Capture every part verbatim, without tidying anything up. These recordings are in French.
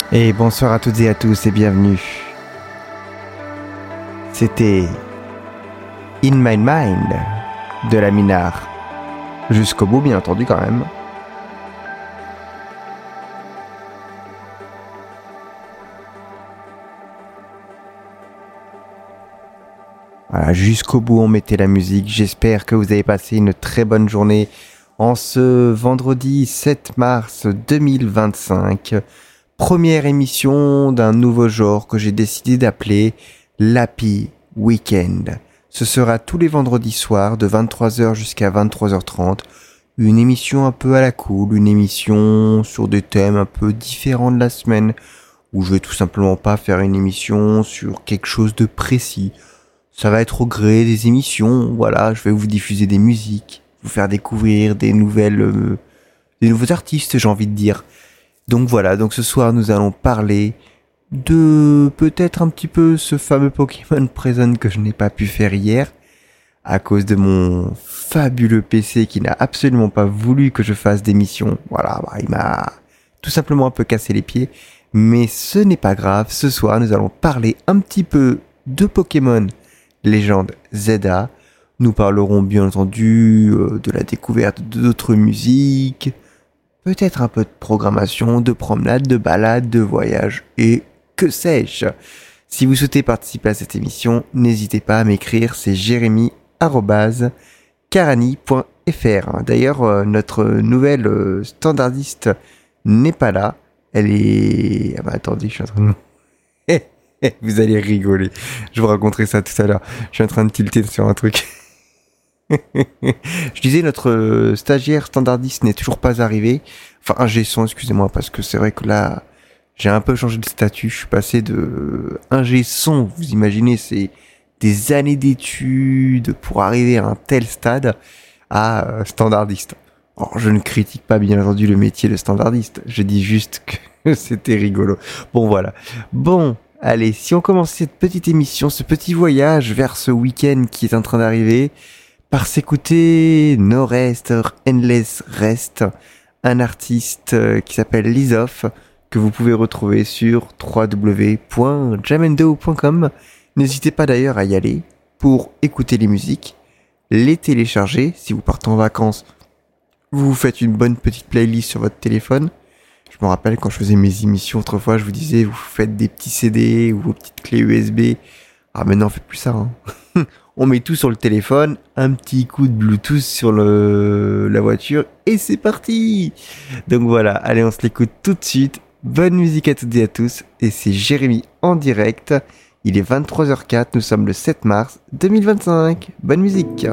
Et bonsoir à toutes et à tous et bienvenue. C'était In My Mind de la Minard. Jusqu'au bout, bien entendu, quand même. Voilà, jusqu'au bout, on mettait la musique. J'espère que vous avez passé une très bonne journée en ce vendredi sept mars deux mille vingt-cinq. Première émission d'un nouveau genre que j'ai décidé d'appeler l'Happy Weekend. Ce sera tous les vendredis soirs de vingt-trois heures jusqu'à vingt-trois heures trente. Une émission un peu à la cool, une émission sur des thèmes un peu différents de la semaine, où je vais tout simplement pas faire une émission sur quelque chose de précis. Ça va être au gré des émissions, voilà, je vais vous diffuser des musiques, vous faire découvrir des nouvelles, euh, des nouveaux artistes, j'ai envie de dire. Donc voilà, donc ce soir nous allons parler de peut-être un petit peu ce fameux Pokémon Present que je n'ai pas pu faire hier à cause de mon fabuleux P C qui n'a absolument pas voulu que je fasse d'émission. Voilà, bah, il m'a tout simplement un peu cassé les pieds, mais ce n'est pas grave. Ce soir nous allons parler un petit peu de Pokémon Légende Zelda. Nous parlerons bien entendu euh, de la découverte d'autres musiques, peut-être un peu de programmation, de promenade, de balade, de voyage et que sais-je. Si vous souhaitez participer à cette émission, n'hésitez pas à m'écrire, c'est jérémy arobase carani point f r. D'ailleurs, euh, notre nouvelle euh, standardiste n'est pas là. Elle est... Ah bah attendez, je suis en train de... Vous allez rigoler. Je vous raconterai ça tout à l'heure. Je suis en train de tilter sur un truc. Je disais, notre stagiaire standardiste n'est toujours pas arrivé. Enfin, ingé son, excusez-moi, parce que c'est vrai que là, j'ai un peu changé de statut. Je suis passé de ingé son, vous imaginez, c'est des années d'études pour arriver à un tel stade, à standardiste. Alors, je ne critique pas bien entendu le métier de standardiste. Je dis juste que c'était rigolo. Bon, voilà. Bon, allez, si on commence cette petite émission, ce petit voyage vers ce week-end qui est en train d'arriver, par s'écouter No Rest or Endless Rest, un artiste qui s'appelle Lizoff, que vous pouvez retrouver sur w w w point jamendo point com. N'hésitez pas d'ailleurs à y aller pour écouter les musiques, les télécharger. Si vous partez en vacances, vous vous faites une bonne petite playlist sur votre téléphone. Je me rappelle quand je faisais mes émissions autrefois, je vous disais, vous faites des petits C D ou vos petites clés U S B. Ah maintenant on fait plus ça, hein. On met tout sur le téléphone, un petit coup de Bluetooth sur le, la voiture et c'est parti. Donc voilà, allez on se l'écoute tout de suite. Bonne musique à toutes et à tous et c'est Jérémy en direct. Il est vingt-trois heures quatre, nous sommes le sept mars deux mille vingt-cinq. Bonne musique.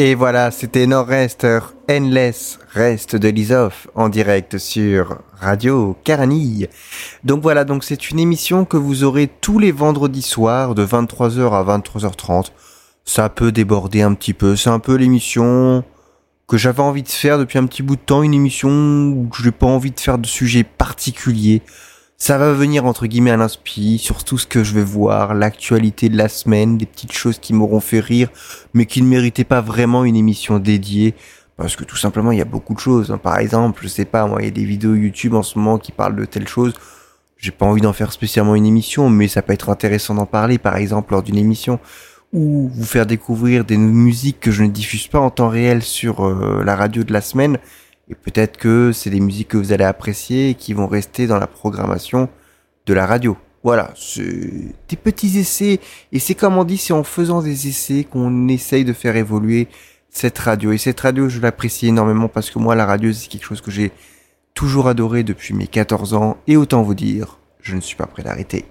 Et voilà, c'était Nord-Est Endless Rest de Lisoff en direct sur Radio Carani. Donc voilà, donc c'est une émission que vous aurez tous les vendredis soirs de vingt-trois heures à vingt-trois heures trente. Ça peut déborder un petit peu, c'est un peu l'émission que j'avais envie de faire depuis un petit bout de temps, une émission où j'ai pas envie de faire de sujet particulier. Ça va venir entre guillemets à l'inspi sur tout ce que je vais voir, l'actualité de la semaine, des petites choses qui m'auront fait rire, mais qui ne méritaient pas vraiment une émission dédiée, parce que tout simplement il y a beaucoup de choses. Par exemple, je sais pas, moi il y a des vidéos YouTube en ce moment qui parlent de telle chose, j'ai pas envie d'en faire spécialement une émission, mais ça peut être intéressant d'en parler par exemple lors d'une émission, ou vous faire découvrir des musiques que je ne diffuse pas en temps réel sur euh, la radio de la semaine. Et peut-être que c'est des musiques que vous allez apprécier et qui vont rester dans la programmation de la radio. Voilà, c'est des petits essais. Et c'est comme on dit, c'est en faisant des essais qu'on essaye de faire évoluer cette radio. Et cette radio, je l'apprécie énormément parce que moi, la radio, c'est quelque chose que j'ai toujours adoré depuis mes quatorze ans. Et autant vous dire, je ne suis pas prêt d'arrêter.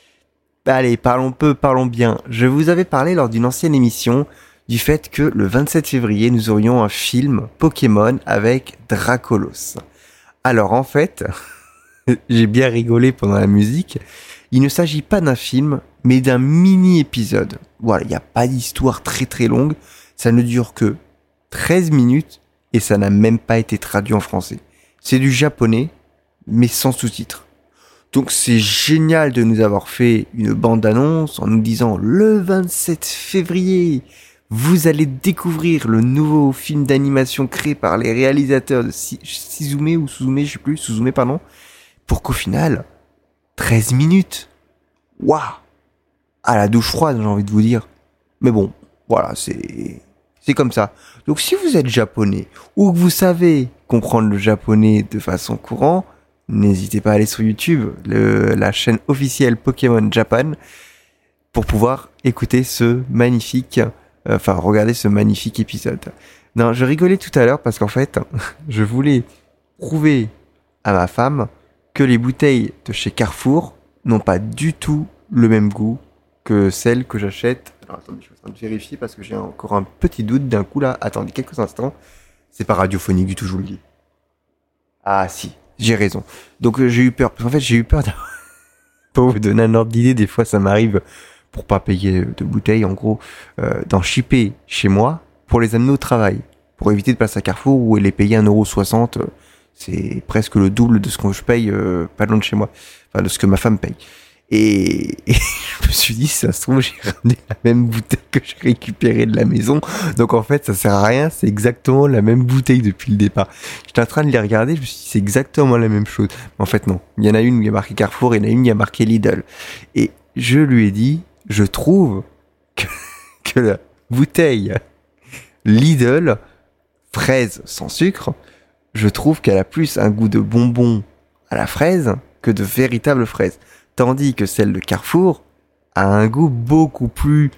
Allez, parlons peu, parlons bien. Je vous avais parlé lors d'une ancienne émission du fait que le vingt-sept février, nous aurions un film Pokémon avec Dracolos. Alors en fait, j'ai bien rigolé pendant la musique, il ne s'agit pas d'un film, mais d'un mini-épisode. Voilà, il n'y a pas d'histoire très très longue, ça ne dure que treize minutes et ça n'a même pas été traduit en français. C'est du japonais, mais sans sous-titres. Donc c'est génial de nous avoir fait une bande-annonce en nous disant le vingt-sept février, vous allez découvrir le nouveau film d'animation créé par les réalisateurs de Suzume ou Suzume, je sais plus, Suzume pardon, pour qu'au final, treize minutes. Waouh! À la douche froide, j'ai envie de vous dire. Mais bon, voilà, c'est c'est comme ça. Donc si vous êtes japonais ou que vous savez comprendre le japonais de façon courante, n'hésitez pas à aller sur YouTube, le, la chaîne officielle Pokémon Japan, pour pouvoir écouter ce magnifique Enfin, regardez ce magnifique épisode. Non, je rigolais tout à l'heure parce qu'en fait, je voulais prouver à ma femme que les bouteilles de chez Carrefour n'ont pas du tout le même goût que celles que j'achète. Alors attendez, je suis en train de vérifier parce que j'ai encore un petit doute d'un coup là. Attendez quelques instants. C'est pas radiophonique du tout, je vous le dis. Ah si, j'ai raison. Donc euh, j'ai eu peur. Parce qu'en fait, j'ai eu peur de... Pour vous donner un ordre d'idée, des fois ça m'arrive... pour pas payer de bouteilles, en gros, euh, d'en shipper chez moi pour les amener au travail. Pour éviter de passer à Carrefour où les payer un euro soixante, euh, c'est presque le double de ce que je paye euh, pas loin de chez moi. Enfin, de ce que ma femme paye. Et, et je me suis dit, si ça se trouve, j'ai ramené la même bouteille que j'ai récupérée de la maison. Donc en fait, ça sert à rien, c'est exactement la même bouteille depuis le départ. J'étais en train de les regarder, je me suis dit, c'est exactement la même chose. Mais en fait, non. Il y en a une où il y a marqué Carrefour et il y en a une où il y a marqué Lidl. Et je lui ai dit, je trouve que, que la bouteille Lidl, fraise sans sucre, je trouve qu'elle a plus un goût de bonbon à la fraise que de véritables fraises. Tandis que celle de Carrefour a un goût beaucoup plus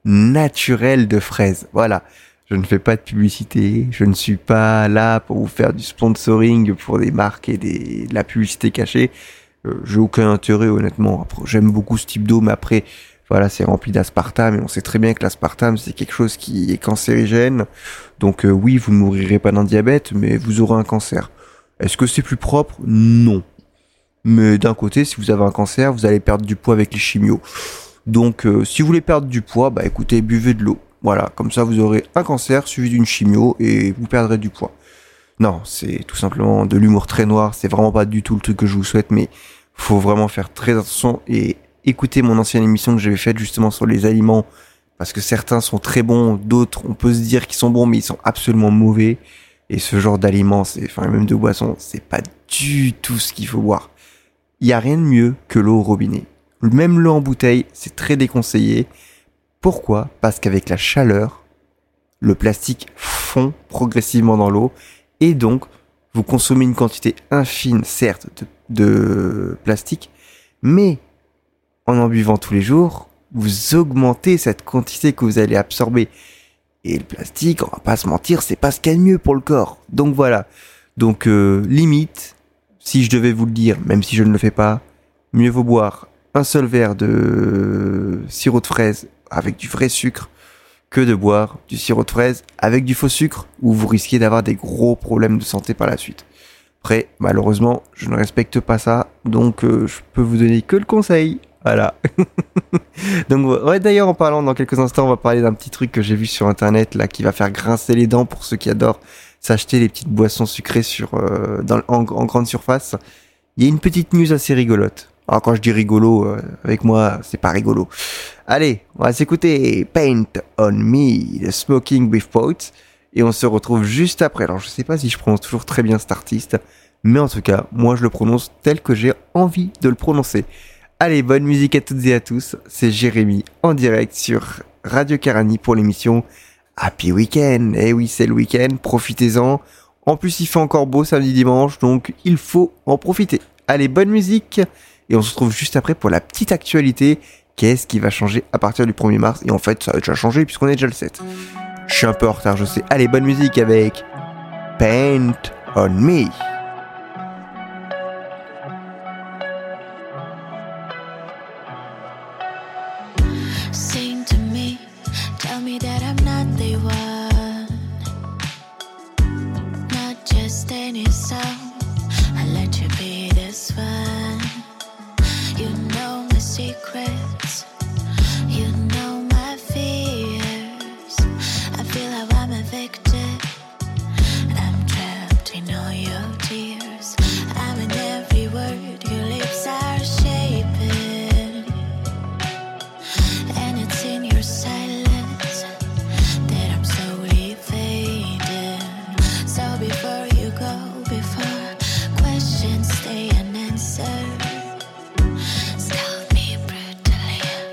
naturel de fraise. Voilà. Je ne fais pas de publicité, je ne suis pas là pour vous faire du sponsoring pour des marques et des, de la publicité cachée. Euh, j'ai aucun intérêt, honnêtement. Après, j'aime beaucoup ce type d'eau, mais après, voilà, c'est rempli d'aspartame et on sait très bien que l'aspartame, c'est quelque chose qui est cancérigène. Donc euh, oui, vous ne mourirez pas d'un diabète, mais vous aurez un cancer. Est-ce que c'est plus propre ? Non. Mais d'un côté, si vous avez un cancer, vous allez perdre du poids avec les chimios. Donc euh, si vous voulez perdre du poids, bah écoutez, buvez de l'eau. Voilà, comme ça vous aurez un cancer suivi d'une chimio et vous perdrez du poids. Non, c'est tout simplement de l'humour très noir, c'est vraiment pas du tout le truc que je vous souhaite, mais faut vraiment faire très attention et écoutez mon ancienne émission que j'avais faite justement sur les aliments, parce que certains sont très bons, d'autres on peut se dire qu'ils sont bons, mais ils sont absolument mauvais. Et ce genre d'aliments, c'est, enfin même de boissons, c'est pas du tout ce qu'il faut boire. Il y a rien de mieux que l'eau au robinet. Même l'eau en bouteille, c'est très déconseillé. Pourquoi ? Parce qu'avec la chaleur, le plastique fond progressivement dans l'eau, et donc vous consommez une quantité infime, certes, de, de plastique, mais en en buvant tous les jours, vous augmentez cette quantité que vous allez absorber. Et le plastique, on va pas se mentir, c'est pas ce qu'il y a de mieux pour le corps. Donc voilà. Donc euh, limite, si je devais vous le dire, même si je ne le fais pas, mieux vaut boire un seul verre de sirop de fraise avec du vrai sucre que de boire du sirop de fraise avec du faux sucre où vous risquez d'avoir des gros problèmes de santé par la suite. Après, malheureusement, je ne respecte pas ça, donc euh, je peux vous donner que le conseil. Voilà. Donc ouais, d'ailleurs, en parlant dans quelques instants, on va parler d'un petit truc que j'ai vu sur internet là qui va faire grincer les dents pour ceux qui adorent s'acheter les petites boissons sucrées sur euh, dans, en, en grande surface. Il y a une petite news assez rigolote. Alors quand je dis rigolo, euh, avec moi, c'est pas rigolo. Allez, on va s'écouter Paint on Me de Smoking with Poets et on se retrouve juste après. Alors je sais pas si je prononce toujours très bien cet artiste, mais en tout cas, moi je le prononce tel que j'ai envie de le prononcer. Allez, bonne musique à toutes et à tous, c'est Jérémy en direct sur Radio Carani pour l'émission Happy Weekend. Eh oui, c'est le week-end, profitez-en. En plus, il fait encore beau samedi dimanche, donc il faut en profiter. Allez, bonne musique et on se retrouve juste après pour la petite actualité. Qu'est-ce qui va changer à partir du premier mars? Et en fait, ça a déjà changé puisqu'on est déjà le sept. Je suis un peu en retard, je sais. Allez, bonne musique avec Paint on Me. Sing to me, tell me that I'm not the one, not just any song. I'll let you be this one. You know my secrets, you know my fears. I feel like I'm a victim, and I'm trapped in all your tears. I'm in every word your lips are shaping, and it's in your silence that I'm slowly fading. So before you go, before questions stay unanswered, stop me brutally.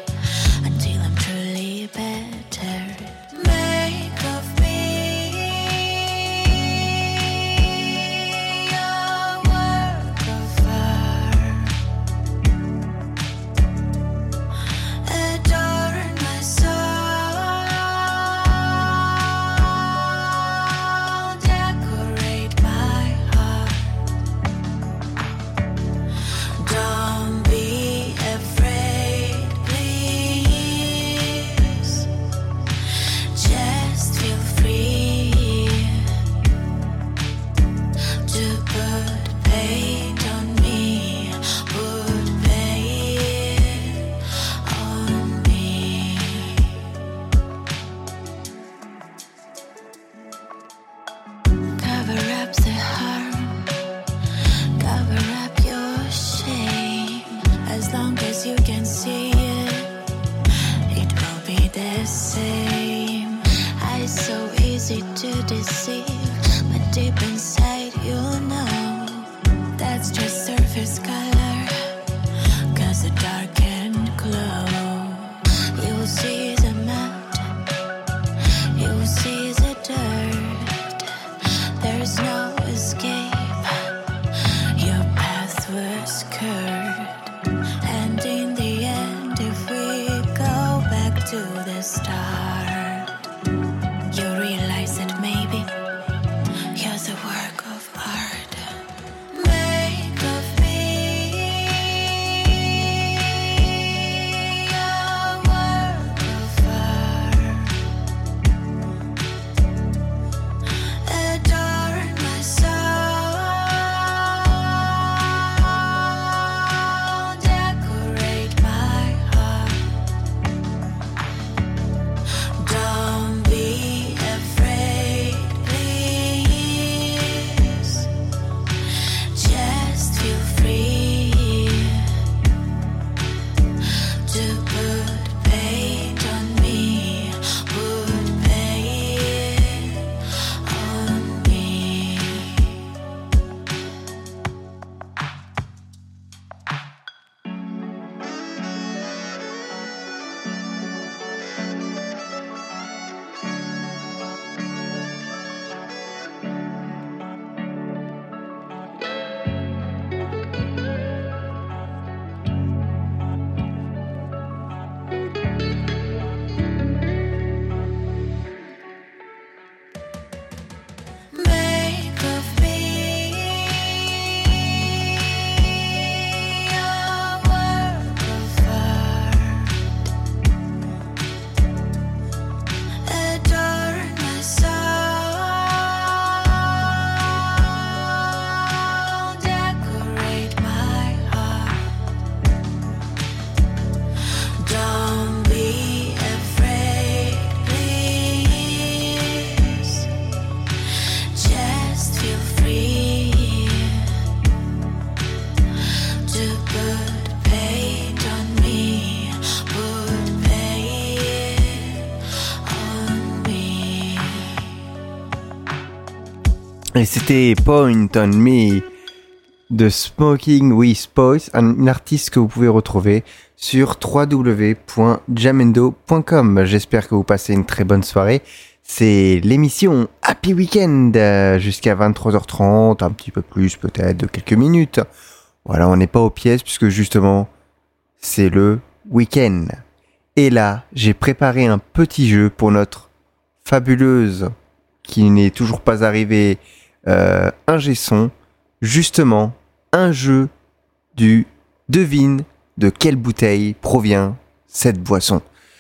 Et c'était Point on Me de Smoking with Boys, un artiste que vous pouvez retrouver sur w w w point jamendo point com. J'espère que vous passez une très bonne soirée. C'est l'émission Happy Weekend euh, jusqu'à vingt-trois heures trente, un petit peu plus peut-être de quelques minutes. Voilà, on n'est pas aux pièces puisque justement c'est le week-end. Et là, j'ai préparé un petit jeu pour notre fabuleuse qui n'est toujours pas arrivée euh, ingé son. Justement, un jeu du devine de quelle bouteille provient cette boisson.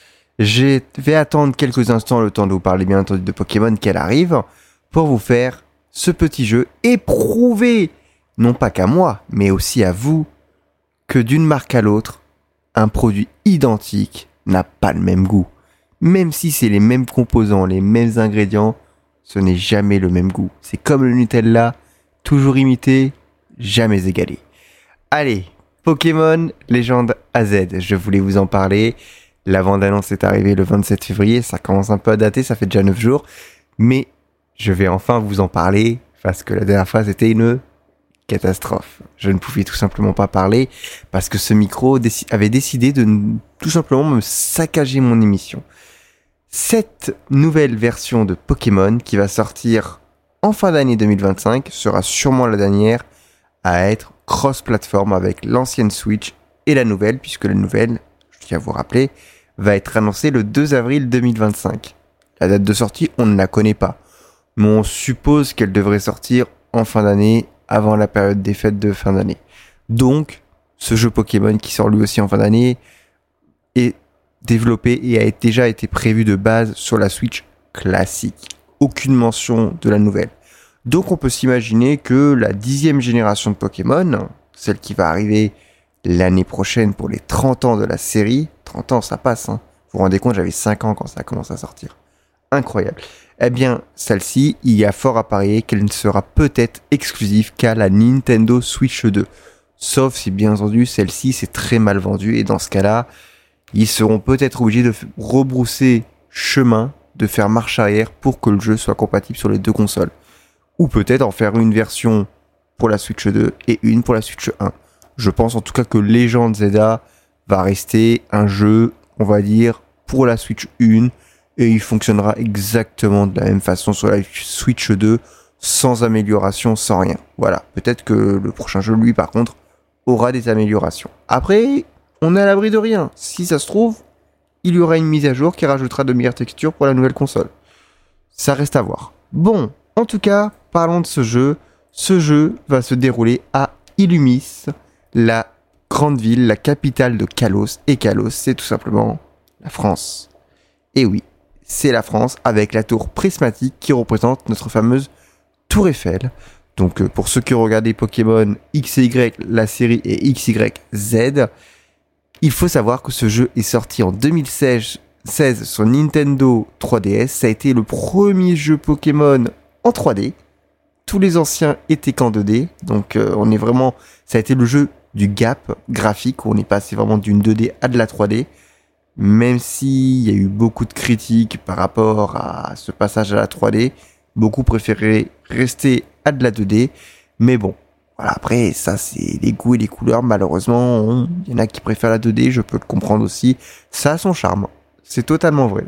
Je vais attendre quelques instants le temps de vous parler bien entendu de Pokémon qu'elle arrive pour vous faire ce petit jeu et prouver, non pas qu'à moi, mais aussi à vous, que d'une marque à l'autre, un produit identique n'a pas le même goût. Même si c'est les mêmes composants, les mêmes ingrédients, ce n'est jamais le même goût. C'est comme le Nutella, toujours imité, jamais égalé. Allez, Pokémon Légende A Z, je voulais vous en parler. La bande-annonce est arrivée le vingt-sept février, ça commence un peu à dater, ça fait déjà neuf jours. Mais je vais enfin vous en parler, parce que la dernière fois c'était une catastrophe. Je ne pouvais tout simplement pas parler, parce que ce micro déc- avait décidé de n- tout simplement me saccager mon émission. Cette nouvelle version de Pokémon qui va sortir en fin d'année deux mille vingt-cinq sera sûrement la dernière à être cross-platform avec l'ancienne Switch et la nouvelle, puisque la nouvelle, je tiens à vous rappeler, va être annoncée le deux avril deux mille vingt-cinq. La date de sortie, on ne la connaît pas, mais on suppose qu'elle devrait sortir en fin d'année, avant la période des fêtes de fin d'année. Donc, ce jeu Pokémon qui sort lui aussi en fin d'année est développé et a déjà été prévu de base sur la Switch classique. Aucune mention de la nouvelle. Donc on peut s'imaginer que la dixième génération de Pokémon, celle qui va arriver l'année prochaine pour les trente ans de la série, trente ans ça passe, hein. Vous vous rendez compte, j'avais cinq ans quand ça a commencé à sortir. Incroyable. Eh bien, celle-ci, il y a fort à parier qu'elle ne sera peut-être exclusive qu'à la Nintendo Switch deux. Sauf si bien entendu, celle-ci c'est très mal vendu et dans ce cas-là, ils seront peut-être obligés de rebrousser chemin, de faire marche arrière pour que le jeu soit compatible sur les deux consoles. Ou peut-être en faire une version pour la Switch deux et une pour la Switch un. Je pense en tout cas que Legend Zelda va rester un jeu, on va dire, pour la Switch un et il fonctionnera exactement de la même façon sur la Switch deux, sans amélioration, sans rien. Voilà, peut-être que le prochain jeu, lui, par contre, aura des améliorations. Après, on est à l'abri de rien. Si ça se trouve, il y aura une mise à jour qui rajoutera de meilleures textures pour la nouvelle console. Ça reste à voir. Bon, en tout cas, parlons de ce jeu. Ce jeu va se dérouler à Illumis, la grande ville, la capitale de Kalos. Et Kalos, c'est tout simplement la France. Et oui, c'est la France avec la tour prismatique qui représente notre fameuse tour Eiffel. Donc euh, pour ceux qui ont regardé Pokémon X et Y, la série et X Y Z, il faut savoir que ce jeu est sorti en deux mille seize sur Nintendo trois D S. Ça a été le premier jeu Pokémon en trois D. Tous les anciens étaient qu'en deux D. Donc euh, on est vraiment, ça a été le jeu du gap graphique où on est passé vraiment d'une deux D à de la trois D. Même s'il y a eu beaucoup de critiques par rapport à ce passage à la trois D, beaucoup préféraient rester à de la deux D. Mais bon, voilà, après, ça, c'est les goûts et les couleurs. Malheureusement, il y en a qui préfèrent la deux D, je peux le comprendre aussi. Ça a son charme, c'est totalement vrai.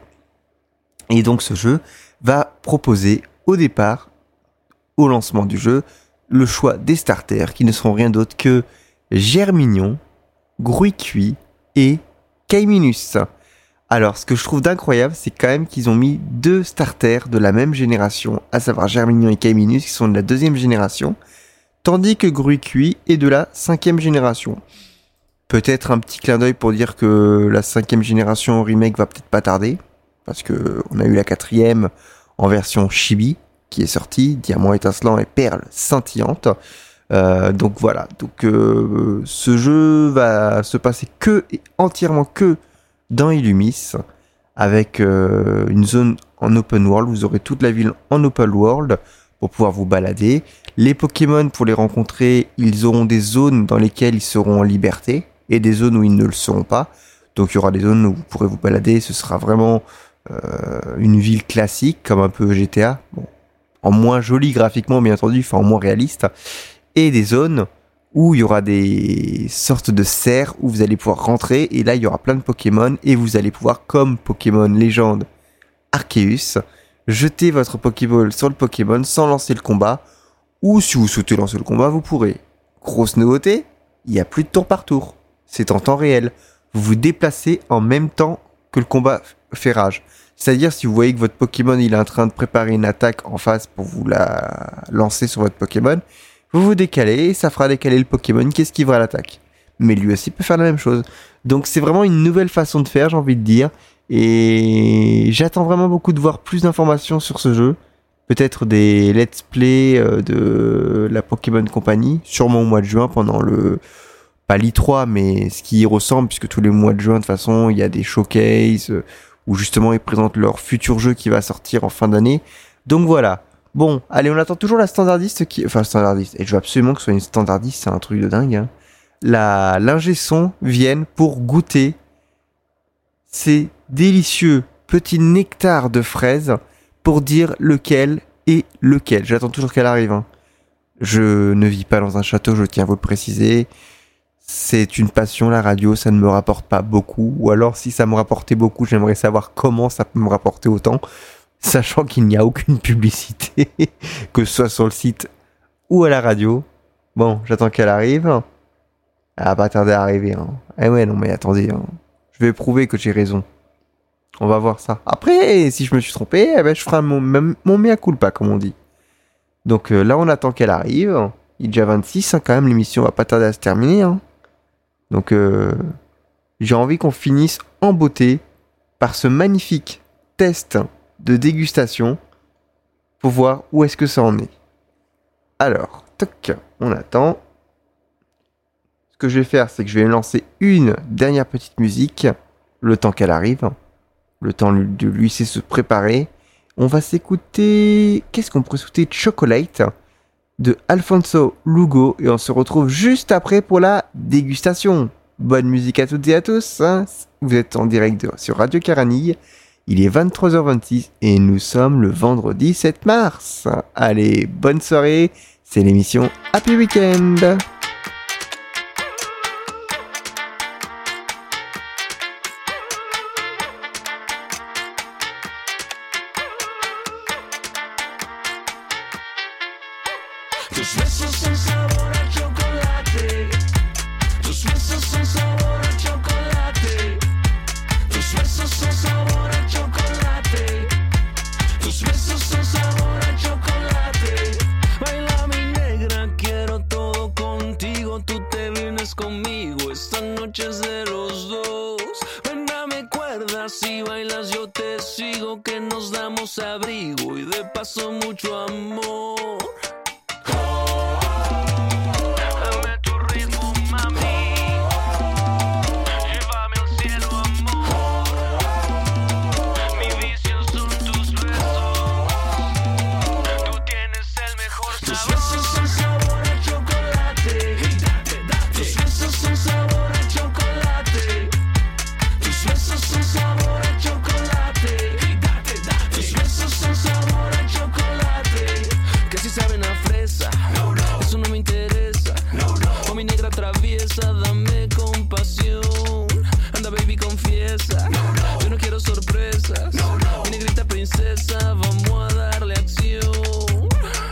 Et donc, ce jeu va proposer, au départ, au lancement du jeu, le choix des starters, qui ne seront rien d'autre que Germignon, Gruicui et Kaiminus. Alors, ce que je trouve d'incroyable, c'est quand même qu'ils ont mis deux starters de la même génération, à savoir Germignon et Kaiminus, qui sont de la deuxième génération, tandis que Gruicui est de la cinquième génération. Peut-être un petit clin d'œil pour dire que la cinquième génération remake va peut-être pas tarder, parce que on a eu la quatrième en version Chibi, qui est sortie, Diamant étincelant et Perle scintillante. Euh, donc voilà, donc euh, ce jeu va se passer que et entièrement que dans Illumis, avec euh, une zone en open world. Vous aurez toute la ville en open world pour pouvoir vous balader. Les Pokémon, pour les rencontrer, ils auront des zones dans lesquelles ils seront en liberté et des zones où ils ne le seront pas. Donc il y aura des zones où vous pourrez vous balader. Ce sera vraiment euh, une ville classique, comme un peu G T A. Bon, en moins joli graphiquement bien entendu, enfin en moins réaliste, et des zones où il y aura des sortes de serres où vous allez pouvoir rentrer, et là il y aura plein de Pokémon, et vous allez pouvoir, comme Pokémon Légende Arceus, jeter votre Pokéball sur le Pokémon sans lancer le combat, ou si vous souhaitez lancer le combat, vous pourrez. Grosse nouveauté, il n'y a plus de tour par tour, c'est en temps réel. Vous vous déplacez en même temps que le combat fait rage. C'est-à-dire, si vous voyez que votre Pokémon il est en train de préparer une attaque en face pour vous la lancer sur votre Pokémon, vous vous décalez et ça fera décaler le Pokémon qui esquivera l'attaque. Mais lui aussi peut faire la même chose. Donc c'est vraiment une nouvelle façon de faire, j'ai envie de dire. Et j'attends vraiment beaucoup de voir plus d'informations sur ce jeu. Peut-être des let's play de la Pokémon Company, sûrement au mois de juin pendant le... pas l'I trois, mais ce qui y ressemble, puisque tous les mois de juin, de toute façon, il y a des showcases où justement ils présentent leur futur jeu qui va sortir en fin d'année. Donc voilà. Bon, allez, on attend toujours la standardiste qui... Enfin, standardiste. Et je veux absolument que ce soit une standardiste, c'est un truc de dingue. Hein. La... L'ingé son vienne pour goûter ces délicieux petits nectars de fraises pour dire lequel est lequel. J'attends toujours qu'elle arrive. Hein. Je ne vis pas dans un château, je tiens à vous le préciser. C'est une passion, la radio, ça ne me rapporte pas beaucoup. Ou alors, si ça me rapportait beaucoup, j'aimerais savoir comment ça peut me rapporter autant. Sachant qu'il n'y a aucune publicité, que ce soit sur le site ou à la radio. Bon, j'attends qu'elle arrive. Elle va pas tarder à arriver. Hein. Eh ouais, non mais attendez. Hein. Je vais prouver que j'ai raison. On va voir ça. Après, si je me suis trompé, eh ben, je ferai mon, mon, mon mea culpa, comme on dit. Donc euh, là, on attend qu'elle arrive. Il est déjà vingt-six, hein, quand même, l'émission va pas tarder à se terminer. Hein. Donc, euh, j'ai envie qu'on finisse en beauté par ce magnifique test de dégustation pour voir où est-ce que ça en est. Alors, toc, on attend. Ce que je vais faire, c'est que je vais lancer une dernière petite musique, le temps qu'elle arrive, le temps de lui c'est se préparer. On va s'écouter... Qu'est-ce qu'on pourrait s'écouter? Chocolate de Alfonso Lugo, et on se retrouve juste après pour la dégustation. Bonne musique à toutes et à tous. Hein. Vous êtes en direct de, sur Radio Caranille. Il est vingt-trois heures vingt-six et nous sommes le vendredi sept mars. Allez, bonne soirée. C'est l'émission Happy Weekend. Tus besos son sabor a chocolate. Tus besos son sabor a chocolate. Tus besos son sabor a chocolate. Tus besos son sabor a chocolate. Baila mi negra, quiero todo contigo. Tú te vienes conmigo, esta noche es de los dos. Ven, dame cuerdas, si bailas yo te sigo. Que nos damos abrigo y de paso mucho amor. Dame compasión, anda baby confiesa, no, no. Yo no quiero sorpresas, no, no. Mi negrita princesa, vamos a darle acción.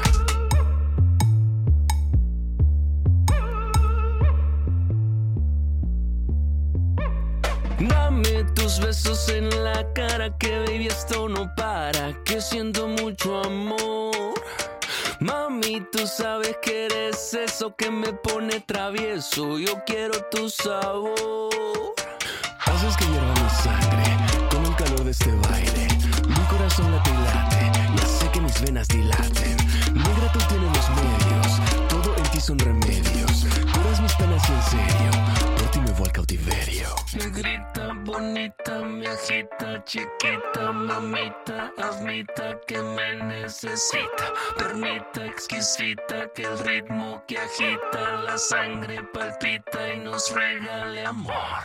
Dame tus besos en la cara, que baby esto no para, que siento mucho amor. Mami, tú sabes que eres eso que me pone travieso. Yo quiero tu sabor. Haces que hierva mi sangre con el calor de este baile. Mi corazón late y late, y hace que mis venas dilaten. Negra, tú tienes los medios, todo en ti son remedios. Curas mis penas y en serio, por ti me voy al cautiverio. Negrita bonita, me agita, chiquita, mamita, admita que me necesita. Permita exquisita que el ritmo que agita la sangre palpita y nos regale amor.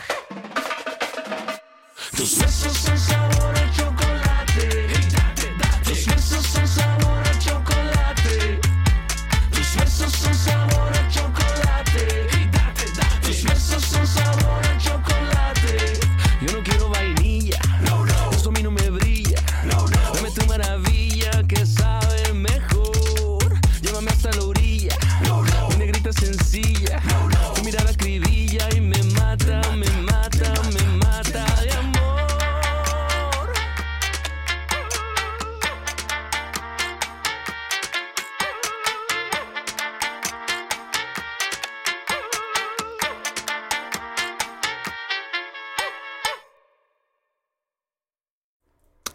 Tus besos son sabor a chocolate. Tus besos son sabor a chocolate.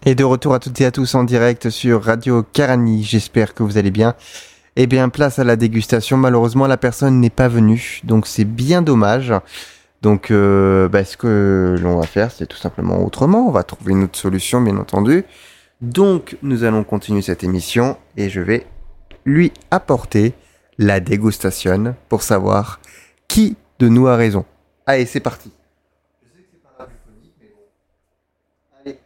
Et de retour à toutes et à tous en direct sur Radio Karani, j'espère que vous allez bien. Eh bien, place à la dégustation, malheureusement la personne n'est pas venue, donc c'est bien dommage. Donc euh, bah, ce que l'on va faire, c'est tout simplement autrement, on va trouver une autre solution bien entendu. Donc nous allons continuer cette émission et je vais lui apporter la dégustation pour savoir qui de nous a raison. Allez, c'est parti. Je sais que c'est pas radiophonique, mais bon. Allez.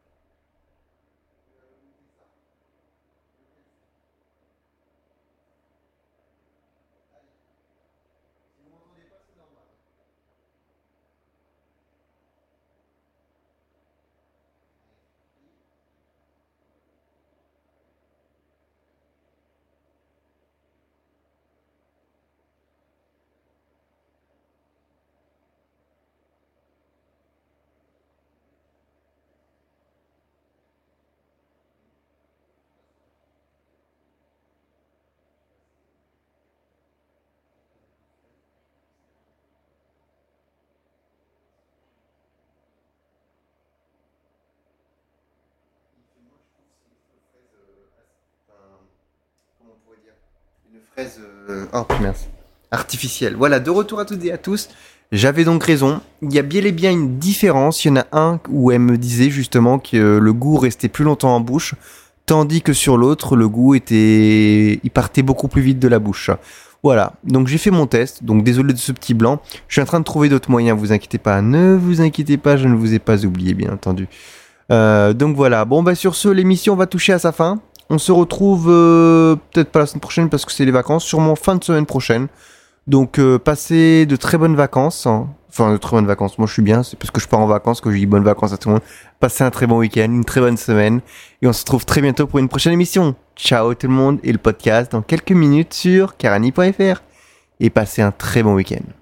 Comment on pourrait dire, une fraise euh, oh punaise, artificielle. Voilà, de retour à toutes et à tous. J'avais donc raison. Il y a bien et bien une différence. Il y en a un où elle me disait justement que euh, le goût restait plus longtemps en bouche, tandis que sur l'autre, le goût était, il partait beaucoup plus vite de la bouche. Voilà. Donc j'ai fait mon test. Donc désolé de ce petit blanc. Je suis en train de trouver d'autres moyens. Vous inquiétez pas. Ne vous inquiétez pas. Je ne vous ai pas oublié, bien entendu. Euh, donc voilà. Bon bah sur ce, l'émission va toucher à sa fin. On se retrouve euh, peut-être pas la semaine prochaine parce que c'est les vacances, sûrement fin de semaine prochaine. Donc euh, passez de très bonnes vacances. Hein. Enfin de très bonnes vacances, moi je suis bien, c'est parce que je pars en vacances que je dis bonnes vacances à tout le monde. Passez un très bon week-end, une très bonne semaine. Et on se retrouve très bientôt pour une prochaine émission. Ciao tout le monde et le podcast dans quelques minutes sur karani point f r. Et passez un très bon week-end.